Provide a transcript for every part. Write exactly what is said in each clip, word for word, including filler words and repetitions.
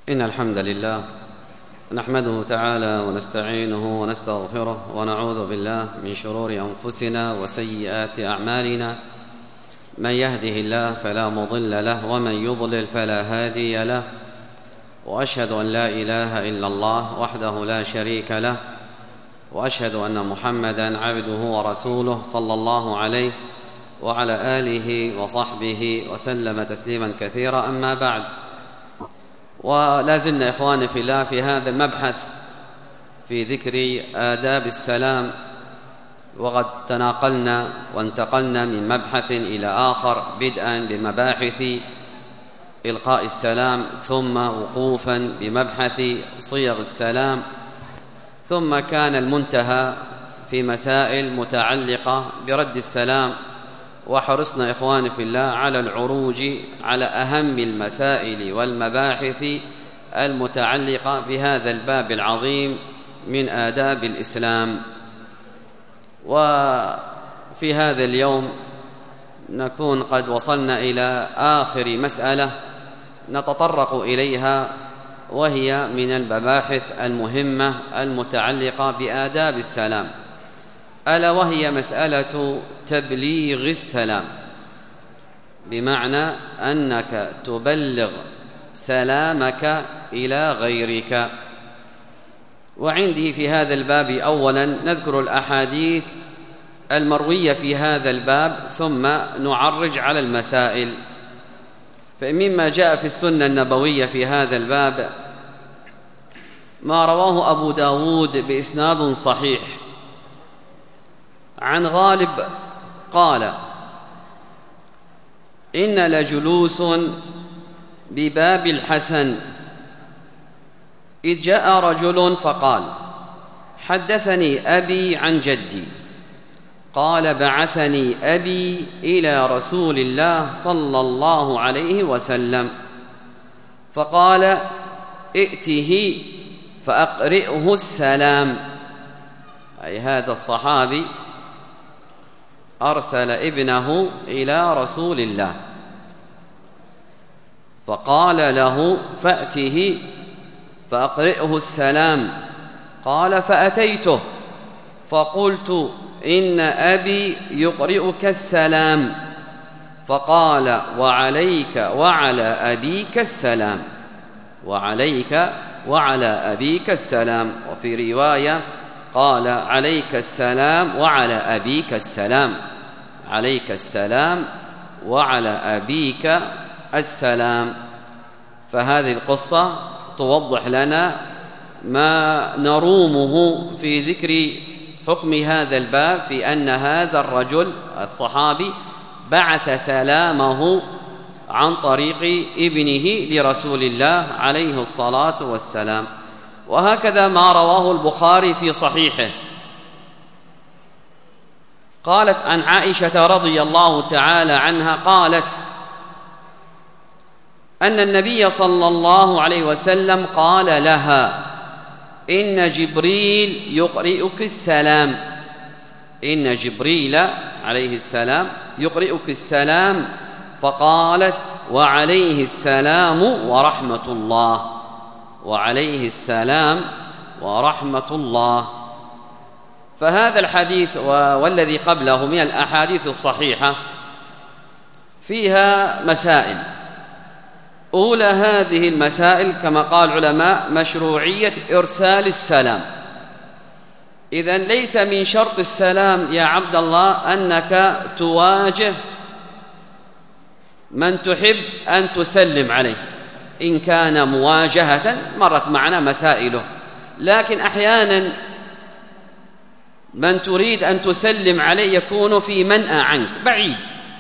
إن الحمد لله نحمده تعالى ونستعينه ونستغفره ونعوذ بالله من شرور أنفسنا وسيئات أعمالنا. من يهده الله فلا مضل له ومن يضلل فلا هادي له، وأشهد أن لا إله إلا الله وحده لا شريك له، وأشهد أن محمدًا عبده ورسوله صلى الله عليه وعلى آله وصحبه وسلم تسليما كثيرا. أما بعد، ولا زلنا إخواني في الله في هذا المبحث في ذكر آداب السلام، وقد تناقلنا وانتقلنا من مبحث إلى آخر، بدءا بمباحث إلقاء السلام، ثم وقوفا بمبحث صيغ السلام، ثم كان المنتهى في مسائل متعلقة برد السلام. وحرصنا إخواني في الله على العروج على أهم المسائل والمباحث المتعلقة بهذا الباب العظيم من آداب الإسلام. وفي هذا اليوم نكون قد وصلنا إلى آخر مسألة نتطرق إليها، وهي من المباحث المهمة المتعلقة بآداب السلام، ألا وهي مسألة تبليغ السلام، بمعنى أنك تبلغ سلامك إلى غيرك. وعندي في هذا الباب أولا نذكر الأحاديث المروية في هذا الباب، ثم نعرج على المسائل. فمما جاء في السنة النبوية في هذا الباب ما رواه أبو داود بإسناد صحيح عن غالب قال: إن لجلوس بباب الحسن إذ جاء رجل فقال: حدثني أبي عن جدي، قال: بعثني أبي إلى رسول الله صلى الله عليه وسلم فقال: ائته فأقرئه السلام. أي هذا الصحابي أرسل ابنه إلى رسول الله فقال له: فأته فأقرئه السلام. قال: فأتيته فقلت: إن أبي يقرئك السلام. فقال: وعليك وعلى أبيك السلام، وعليك وعلى أبيك السلام. وفي رواية قال: عليك السلام وعلى أبيك السلام، عليك السلام وعلى أبيك السلام. فهذه القصة توضح لنا ما نرومه في ذكر حكم هذا الباب، في أن هذا الرجل الصحابي بعث سلامه عن طريق ابنه لرسول الله عليه الصلاة والسلام. وهكذا ما رواه البخاري في صحيحه. قالت عن عائشة رضي الله تعالى عنها قالت: أن النبي صلى الله عليه وسلم قال لها: إن جبريل يقرئك السلام، إن جبريل عليه السلام يقرئك السلام. فقالت: وعليه السلام ورحمة الله، وعليه السلام ورحمة الله. فهذا الحديث والذي قبله من الأحاديث الصحيحة فيها مسائل. أولى هذه المسائل كما قال العلماء مشروعية إرسال السلام. إذن ليس من شرط السلام يا عبد الله أنك تواجه من تحب أن تسلم عليه، إن كان مواجهة مرت معنا مسائله، لكن أحيانا من تريد أن تسلم عليه يكون في منأى عنك بعيد،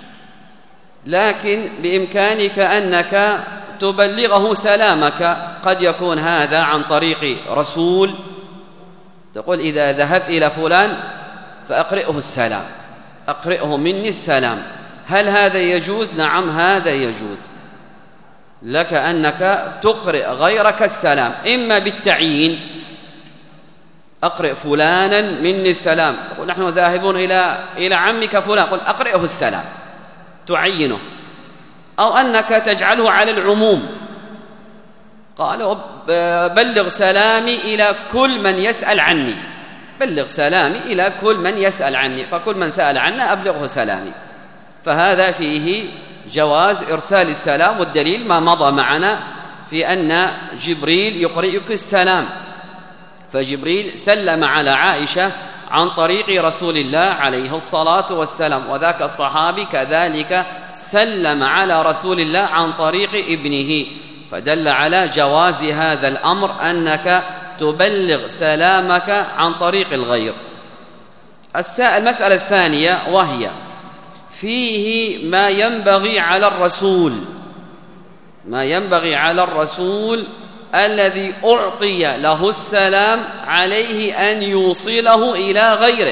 لكن بإمكانك أنك تبلغه سلامك. قد يكون هذا عن طريق رسول، تقول: إذا ذهبت إلى فلان فأقرئه السلام، أقرئه مني السلام. هل هذا يجوز؟ نعم، هذا يجوز لك أنك تقرئ غيرك السلام، إما بالتعيين: أقرئ فلانا مني السلام، تقول: نحن ذاهبون إلى إلى عمك فلان، قل: أقرئه السلام، تعينه. أو أنك تجعله على العموم، قال بلغ سلامي إلى كل من يسأل عني، بلغ سلامي إلى كل من يسأل عني، فكل من سأل عنا أبلغه سلامي. فهذا فيه جواز إرسال السلام، والدليل ما مضى معنا في أن جبريل يقرئك السلام، فجبريل سلم على عائشة عن طريق رسول الله عليه الصلاة والسلام، وذاك الصحابي كذلك سلم على رسول الله عن طريق ابنه، فدل على جواز هذا الأمر أنك تبلغ سلامك عن طريق الغير. المسألة الثانية وهي فيه ما ينبغي على الرسول ما ينبغي على الرسول الذي أعطي له السلام عليه أن يوصله إلى غيره.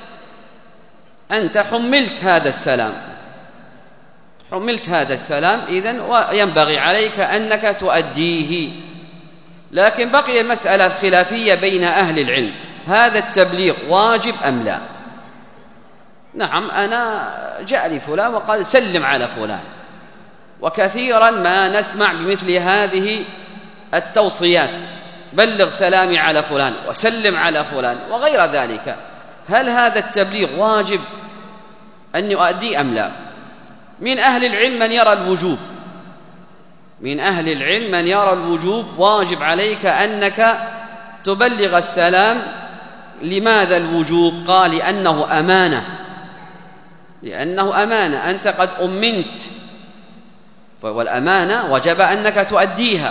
أنت حملت هذا السلام حملت هذا السلام إذن وينبغي عليك أنك تؤديه. لكن بقي مسألة خلافية بين أهل العلم، هذا التبليغ واجب أم لا؟ نعم، أنا جاء لي فلان وقال سلم على فلان، وكثيرا ما نسمع بمثل هذه التوصيات، بلغ سلامي على فلان وسلم على فلان وغير ذلك. هل هذا التبليغ واجب أن يؤدي أم لا؟ من أهل العلم من يرى الوجوب من أهل العلم من يرى الوجوب واجب عليك أنك تبلغ السلام. لماذا الوجوب؟ قال لأنه أمانة لأنه أمانة أنت قد أمنت، والأمانة وجب أنك تؤديها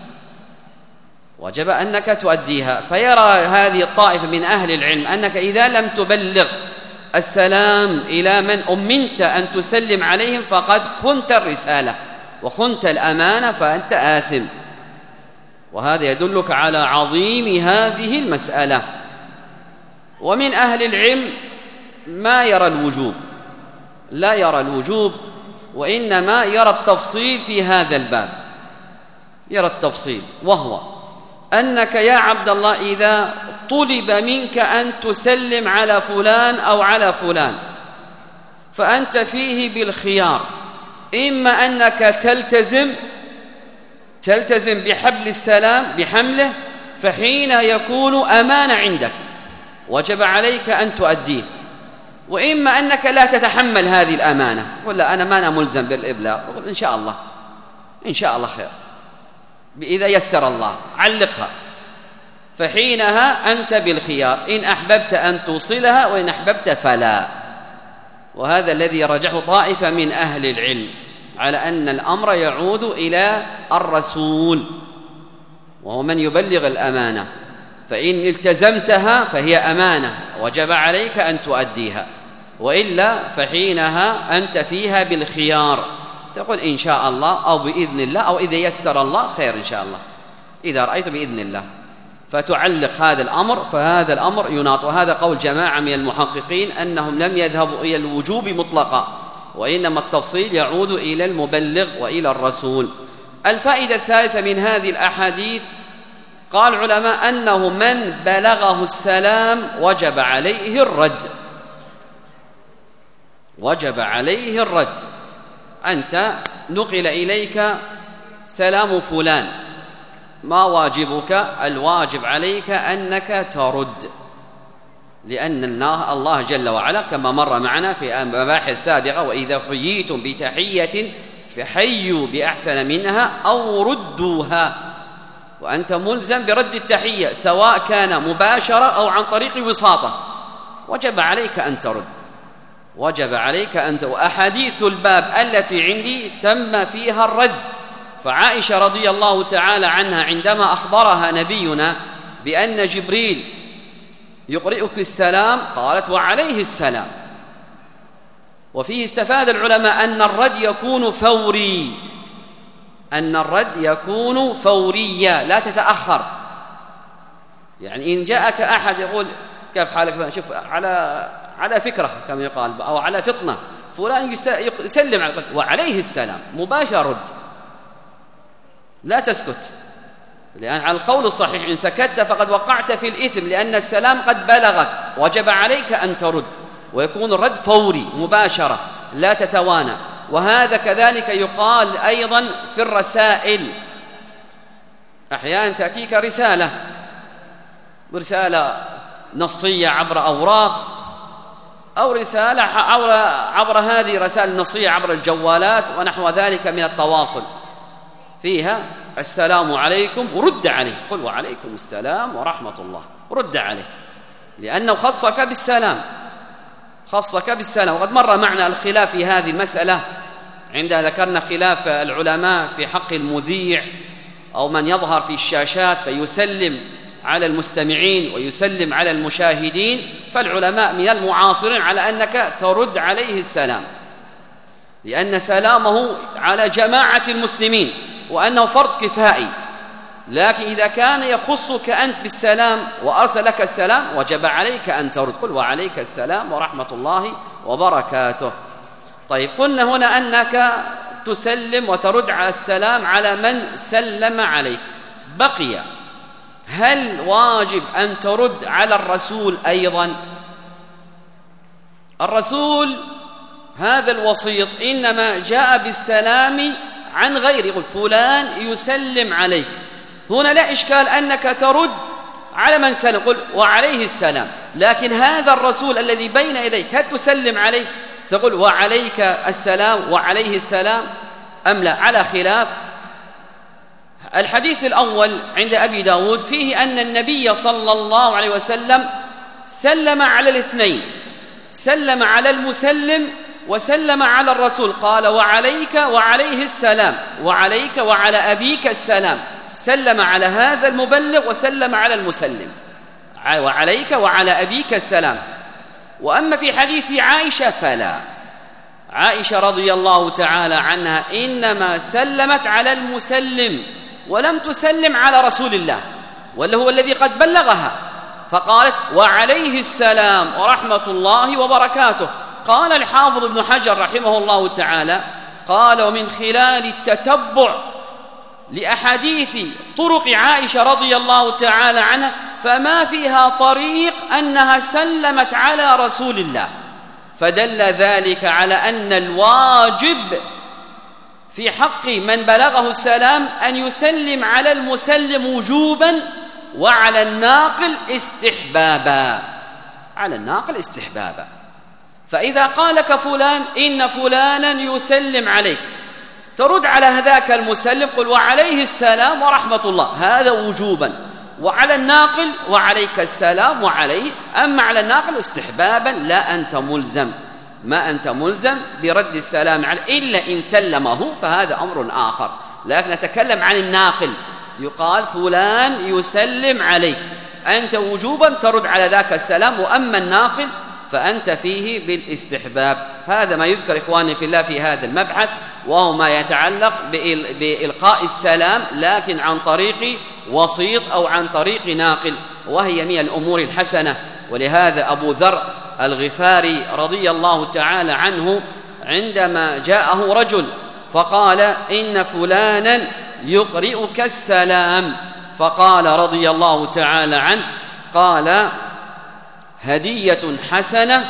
وجب أنك تؤديها فيرى هذه الطائفة من أهل العلم أنك إذا لم تبلغ السلام إلى من أمنت أن تسلم عليهم فقد خنت الرسالة وخنت الأمانة، فأنت آثم. وهذا يدلك على عظيم هذه المسألة. ومن أهل العلم ما يرى الوجوب لا يرى الوجوب وإنما يرى التفصيل في هذا الباب، يرى التفصيل، وهو أنك يا عبد الله إذا طلب منك أن تسلم على فلان أو على فلان فأنت فيه بالخيار، إما أنك تلتزم تلتزم بحبل السلام بحمله، فحين يكون أمانة عندك وجب عليك أن تؤديه، وإما أنك لا تتحمل هذه الأمانة، ولا أنا ما أنا ملزم بالإبلاغ، إن شاء الله إن شاء الله خير، إذا يسر الله علقها، فحينها أنت بالخيار، إن أحببت أن توصلها وإن أحببت فلا. وهذا الذي رجحه طائفة من أهل العلم على أن الأمر يعود إلى الرسول وهو من يبلغ الأمانة، فإن التزمتها فهي أمانة وجب عليك أن تؤديها، وإلا فحينها أنت فيها بالخيار، تقول إن شاء الله أو بإذن الله أو إذا يسر الله خير إن شاء الله، إذا رأيت بإذن الله، فتعلق هذا الأمر، فهذا الأمر يناط. وهذا قول جماعة من المحققين أنهم لم يذهبوا إلى الوجوب مطلقا، وإنما التفصيل يعود إلى المبلغ وإلى الرسول. الفائدة الثالثة من هذه الأحاديث، قال العلماء أنه من بلغه السلام وجب عليه الرد وجب عليه الرد أنت نقل إليك سلام فلان، ما واجبك؟ الواجب عليك أنك ترد، لأن الله جل وعلا كما مر معنا في مباحث سابقة وإذا حييتم بتحية فحيوا بأحسن منها أو ردوها، وأنت ملزم برد التحية سواء كان مباشرة أو عن طريق وساطة، وجب عليك أن ترد وجب عليك أن ترد. وأحاديث الباب التي عندي تم فيها الرد، فعائشة رضي الله تعالى عنها عندما أخبرها نبينا بأن جبريل يقرئك السلام قالت وعليه السلام. وفيه استفاد العلماء أن الرد يكون فوري أن الرد يكون فوريا لا تتأخر، يعني إن جاءك أحد يقول كيف حالك، شوف على على فكرة كما يقال أو على فطنة، فلان يسلم على وعليه السلام مباشر رد، لا تسكت، لأن على القول الصحيح إن سكت فقد وقعت في الإثم، لأن السلام قد بلغك وجب عليك أن ترد، ويكون الرد فوري مباشرة لا تتوانى. وهذا كذلك يقال أيضا في الرسائل أحيانا تأتيك رسالة رسالة نصية عبر أوراق، أو رسالة عبر, عبر هذه رسائل النصية عبر الجوالات ونحو ذلك من التواصل، فيها السلام عليكم ورد عليه، قل وعليكم السلام ورحمة الله، رد عليه، لأنه خصك بالسلام، خصك بالسلام. وقد مر معنا الخلاف في هذه المسألة عندما ذكرنا خلاف العلماء في حق المذيع أو من يظهر في الشاشات فيسلم على المستمعين ويسلم على المشاهدين. فالعلماء من المعاصرين على أنك ترد عليه السلام، لأن سلامه على جماعة المسلمين وأنه فرض كفائي، لكن إذا كان يخصك أنت بالسلام وأرسل لك السلام وجب عليك أن ترد، قل وعليك السلام ورحمة الله وبركاته. طيب، قلنا هنا أنك تسلم وترد على السلام على من سلم عليك. بقي هل واجب أن ترد على الرسول أيضا؟ الرسول هذا الوسيط إنما جاء بالسلام عن غيره، يقول فلان يسلم عليك، هنا لا إشكال أنك ترد على من سلم، قل وعليه السلام، لكن هذا الرسول الذي بين يديك هل تسلم عليه تقول وعليك السلام وعليه السلام أم لا؟ على خلاف. الحديث الأول عند أبي داود فيه أن النبي صلى الله عليه وسلم سلم على الاثنين، سلم على المسلم وسلم على الرسول، قال وعليك وعليه السلام، وعليك وعلى أبيك السلام، سلم على هذا المبلغ وسلم على المسلم، وعليك وعلى أبيك السلام. وأما في حديث عائشة فلا، عائشة رضي الله تعالى عنها إنما سلمت على المسلم ولم تسلم على رسول الله، واللي هو الذي قد بلغها، فقالت وعليه السلام ورحمة الله وبركاته. قال الحافظ ابن حجر رحمه الله تعالى، قال ومن خلال التتبع لأحاديث طرق عائشة رضي الله تعالى عنها فما فيها طريق أنها سلمت على رسول الله، فدل ذلك على أن الواجب في حق من بلغه السلام أن يسلم على المسلم وجوبا، وعلى الناقل استحبابا، على الناقل استحبابا. فإذا قالك فلان إن فلانا يسلم عليك، ترد على هذاك المسلم قل وعليه السلام ورحمة الله، هذا وجوبا، وعلى الناقل وعليك السلام وعليه. أما على الناقل استحبابا، لا أنت ملزم، ما أنت ملزم برد السلام عليه إلا إن سلمه، فهذا أمر آخر. لكن نتكلم عن الناقل، يقال فلان يسلم عليك، أنت وجوبا ترد على ذاك السلام، وأما الناقل فأنت فيه بالاستحباب. هذا ما يذكر إخواني في الله في هذا المبحث، وهو ما يتعلق بإلقاء السلام لكن عن طريق وسيط أو عن طريق ناقل، وهي من الأمور الحسنة. ولهذا أبو ذر الغفاري رضي الله تعالى عنه عندما جاءه رجل فقال إن فلانا يقرئك السلام، فقال رضي الله تعالى عنه، قال هدية حسنة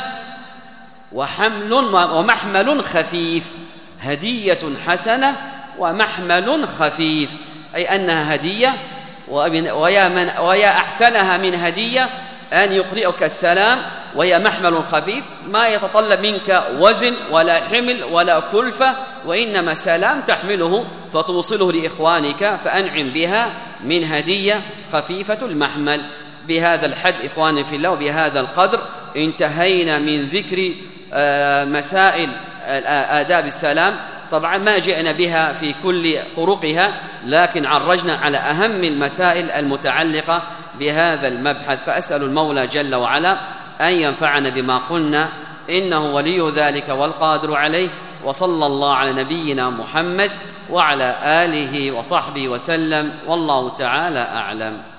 وحمل ومحمل خفيف، هدية حسنة ومحمل خفيف، أي أنها هدية، ويا, من ويا أحسنها من هدية أن يقرئك السلام، وهي محمل خفيف ما يتطلب منك وزن ولا حمل ولا كلفة، وإنما سلام تحمله فتوصله لإخوانك فأنعم بها من هدية خفيفة المحمل. بهذا الحد إخواني في الله وبهذا القدر انتهينا من ذكر مسائل آداب السلام. طبعا ما جئنا بها في كل طرقها، لكن عرجنا على أهم المسائل المتعلقة بهذا المبحث. فأسأل المولى جل وعلا أن ينفعنا بما قلنا، إنه ولي ذلك والقادر عليه. وصلى الله على نبينا محمد وعلى آله وصحبه وسلم، والله تعالى أعلم.